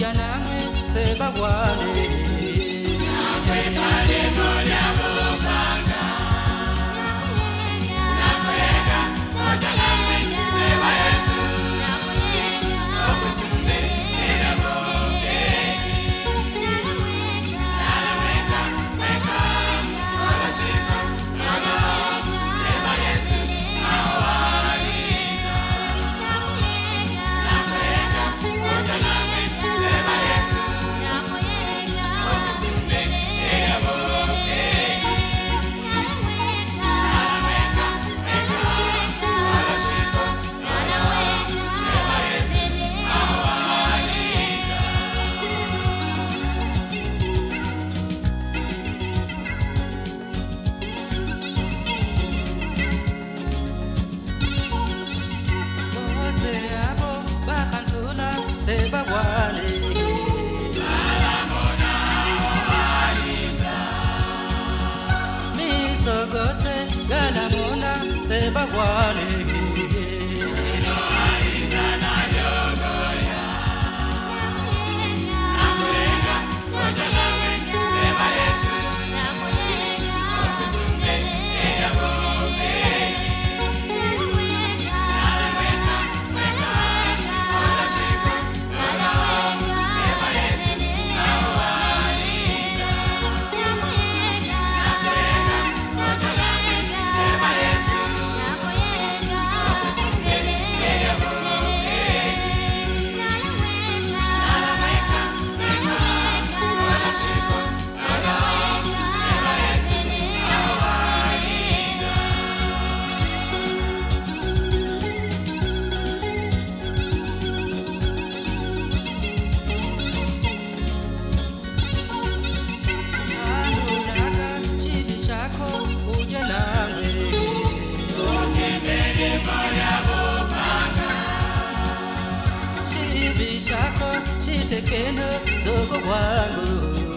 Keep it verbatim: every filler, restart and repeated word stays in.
Oja namwe sebagwane Nakwe pale moja bopanga Nakwega oja namwe seba Yesu Okusunde ega bopeki Nalamweka mweka Ola shiko ola seba Yesu awaliza Nakwega oja namwe seba Yesu Okusunde ega bopeki Nalamweka mweka Ola shiko ola seba Yesu awaliza Ose abo bakantula sebagwane Alamona awaliza Misogose galamona sebagwane Aliza na jogoya Nakwega oja namwe seba Yesu Okusunde ega bopeki Nalamweka mweka Ola shiko ola seba Yesu awaliza Nakwega oja namwe seba Yesu Okusunde ega bopeki Nalamweka mweka Ola shiko ola seba Yesu awaliza Anunaka chivishako uje namwe Ukembele moja bopanga Chivishako chitekeno zogo wangu